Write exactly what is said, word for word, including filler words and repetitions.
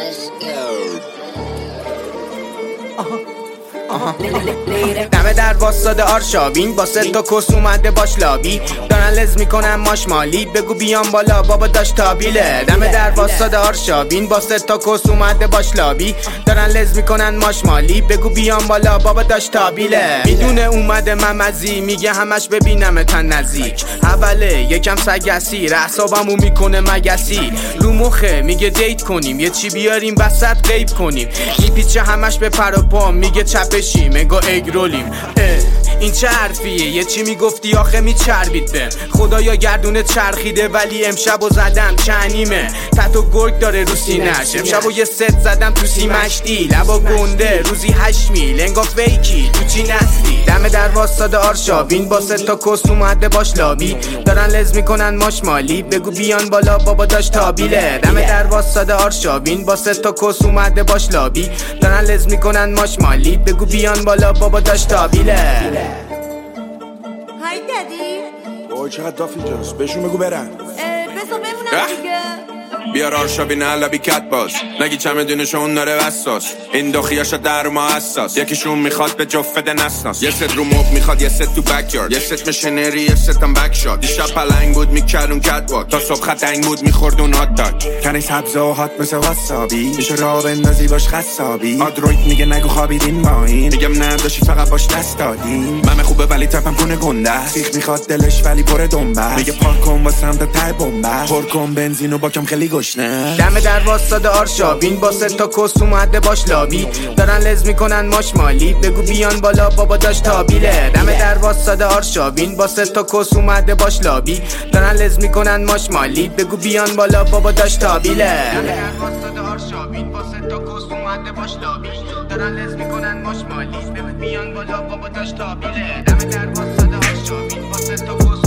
دمه در واسطه آرشابین با سه تا کس اومده باش لابی دارن لز میکنن ماشمالی بگو بیان بالا بابا داشت تابیله دمه در واسطه آرشابین با سه تا کس اومده باش لابی دارن لز میکنن ماشمالی بگو بیان بالا بابا داشت تابیله میدونه اومده ممزی میگه همش ببینم تن نزدیک اوله یکم سگسی رحسابمو میکنه مگسی رو مخه میگه دیت کنیم یه چی بیاریم وسط غیب کنیم میپیچه همش به پر و پا میگه چپشیم انگار اگرولیم این چه حرفیه یه چی میگفتی آخه میچربید به خدایا گردونه چرخیده ولی امشب و زدم چنیمه تتو گرگ داره رو سینش امشب و یه ست زدم تو سیمش دی لبا گنده روزی هشت میل انگار فیکی تو چی نسلی دمه در واسطه آرشابین با سه تا کس اومده باش لابی دارن لز میکنن ماشمالی بگو بیان بالا بابا داشت تابیله دمه در واسطه آرشابین با سه تا کس اومده باش لابی دارن لز میکنن ماشمالی بگو بیان بالا بابا داشت تابیله های دادی اوه چقدر داف اینجاست بهشون بگو برن بسا بمونم دیگه بیار آرشابین علبی کت باز نگی چمدونشون داره وساس این دخیاشا در ما حساس یکیشون میخواد به جفت نسناس یه ست رو موب میخواد یه ست تو بکیارد یه ست مشنری یه ست هم بک شاد دیشب پلنگ بود میکرد اون کت واک تا صبح خطنگ بود میخورد اون هات داک کنی سبز و هات مثل واسابی میشه را بندازی باش خصابی آدرویت میگه نگو خوابیدین با این میگم نداشی فقط باش دست دادیم ممه خوبه ولی تپم کنه گنده سیخ میخواد دلش ولی پر دنبه میگه پارک کن واسم تا ته بمبه پر کن بنزینو باکم خیلی گشنه دمه در واسطه آرشابین با سه تا کس اومده باش لابی دارن لز میکنن ماشمالی بگو بیان بالا بابا داشت تابیله دمه در واسطه آرشابین با سه تا کس اومده باش لابی دارن لز میکنن ماشمالی بگو بیان بالا بابا داشت تابیله دمه در واسطه آرشابین با سه تا کس اومده باش لابی دارن لز میکنن ماشمالی بگو بیان بالا بابا داشت تابیله دمه در واسطه آرشابین با سه تا